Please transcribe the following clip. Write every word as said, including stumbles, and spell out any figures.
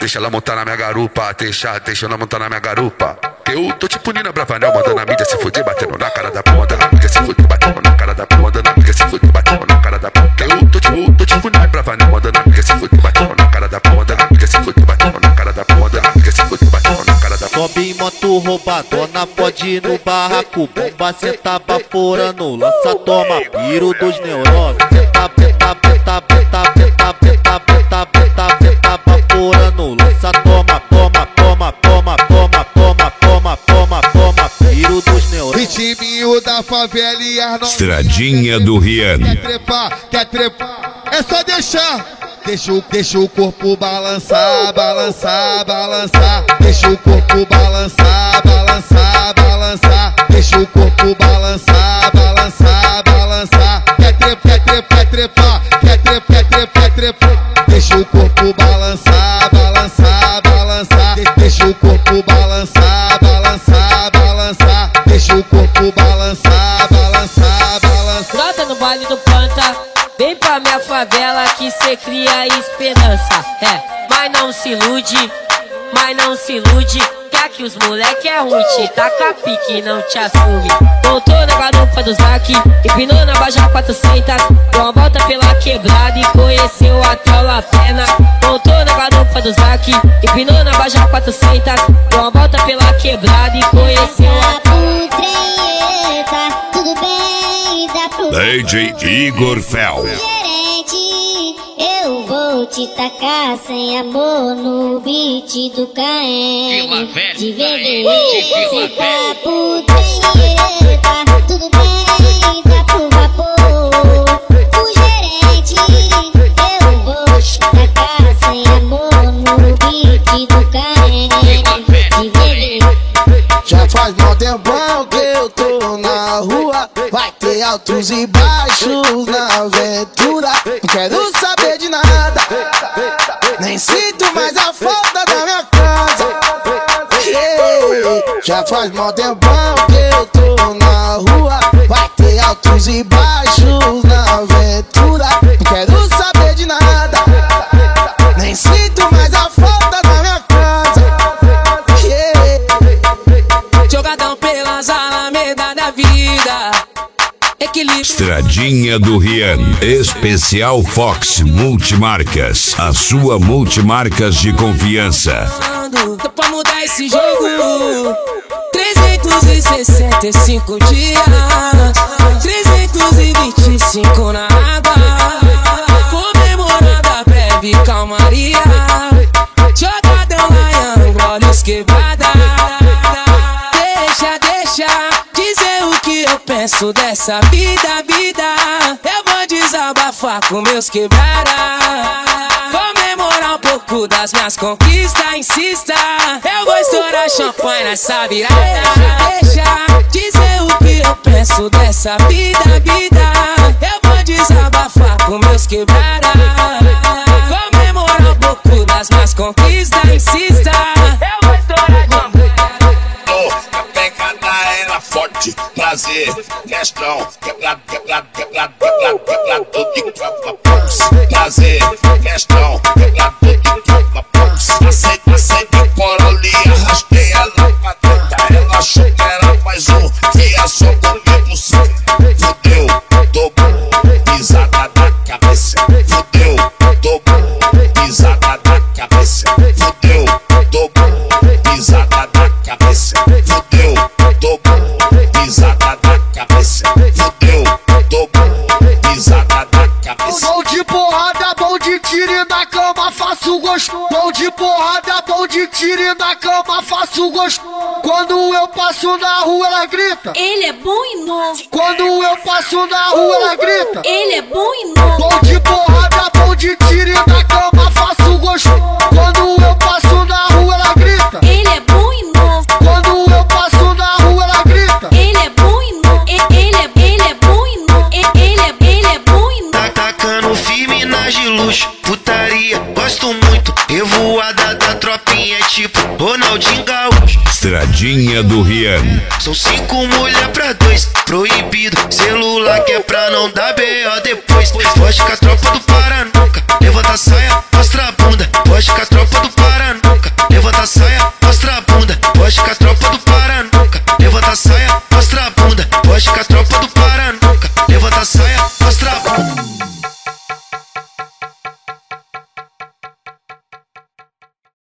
deixa ela montar na minha garupa, deixa, deixa ela montar na minha garupa. Eu tô tipo Nina Bravanel, mandando a mídia se fuder, batendo na cara da p***, mandando a mídia se fuder, batendo na cara da p***, mandando a mídia se fuder, batendo na cara da p***. Eu tô tipo, tô tipo Nina Bravanel, mandando a mídia se fuder, batendo na cara da p***, mandando a mídia se fuder, batendo na cara da p***, mandando a mídia se fuder, batendo na cara da p***. Sobe em moto roubadona, pode ir no barraco, bomba cê tá vaporando, lança toma, piro dos neurônios. Tá, tá, tá, tá, tá, tá, tá, tá, tá, tá, vaporando, lança toma, toma, toma, toma, toma, toma, toma, toma, toma, piro dos neurônios. Ritminho da favela e as novinhas. Estradinha do Rian. Quer trepar, quer trepar, é só deixar. Deixa o, deixa o corpo balançar, balançar, balançar. Deixa o corpo balançar, balançar, balançar. Deixa o corpo balançar, balançar, balançar. Quer trepar, quer trepar, quer trepar, quer trepar, quer trepar, quer trepar. Deixa o corpo balançar, balançar, balançar. Deixa o corpo balançar, balançar, balançar. Deixa o corpo balançar, balançar, balançar. Brota no baile do Panta, vem pra minha favela que cê cria esperança. É, mas não se ilude, mas não se ilude. Quer que os moleque é ruim, te taca pique e não te assume. Voltou na garupa do Zac, empinou na Baja quatrocentos. Deu uma volta pela quebrada e conheceu até o La Pena. Voltou na garupa do Zac, empinou na Baja quatrocentos. Deu uma volta pela quebrada e conheceu até o La Pena. Tudo bem, dá pro D J Igor Fel. gerente, eu vou te tacar sem amor no beat do K M. De vender, cê tá por treta. Tudo bem, dá pro vapor. O gerente, eu vou te tacar sem amor no beat do K M. De vender. Já faz mó tempão que eu tô na rua. Vai ter altos e baixos na aventura. Não quero saber de nada, nem sinto mais a falta da minha casa. Yeah. Já faz mó tempão que eu tô na rua. Vai ter altos e baixos na aventura. Não quero saber de nada, nem sinto mais a falta da minha casa. Yeah. jogadão pelas alamedas da vida. Equilíbrio. Estradinha do Rian. Especial Fox Multimarcas. A sua multimarcas de confiança. Tô pra mudar esse jogo. trezentos e sessenta e cinco dias, trezentos e vinte e cinco na água, comemorando a breve calmaria. Jogadão Lion, olhos quebrada. Deixa, deixa dizer o que eu penso dessa vida, vida. Eu vou desabafar com meus quebrada, comemorar um pouco das minhas conquistas. Insista, eu vou estourar champanhe nessa virada. Deixa, deixa dizer o que eu penso dessa vida, vida. Eu vou desabafar com meus quebrada, comemorar um pouco das minhas conquistas. Insista, eu vou estourar champanhe. A pegada era forte, prazer, questão, quebrado, quebrado, quebrado, quebrado, quebrado, de tropa, pulse, prazer, questão, quebrado, de tropa, pulse, aceita, aceita, coroli, arrastei ela pra treta, ela achou que era mais um, que é só comigo, fudeu, dobrou, pisada da cabeça, fudeu, dobrou, pisada da cabeça, fudeu, dobrou, pisada da cabeça, fudeu, dobrou, pisada da cabeça, fudeu, dobrou, pisada da cabeça. Bom de porrada, bom de tiro e na cama faço gosto. Bom de porrada, bom de tiro e na cama faço gosto. Quando eu passo na rua ela grita, Ele é bom e novo. quando eu passo na rua ela grita. Ele é bom e novo. Bom de porrada, bom de tiro e na cama faço gosto. Quando eu passo na rua ela grita. Ele é bom e novo. Quando eu passo na rua ela grita. Ele é bom e novo. Ele é, ele é bom e novo. Ele é, ele é bom e novo. Tá tacando firme nas de luxo, putaria, gosto muito. Revoada da tropinha, tipo Ronaldinho Gaúcho. Estradinha do Rian. São cinco mulher pra dois, proibido. Celular que é pra não dar B O depois. Pode com a tropa do Paranuca, levanta a saia, mostra a bunda. Pode com a tropa do Paranuca, na saia,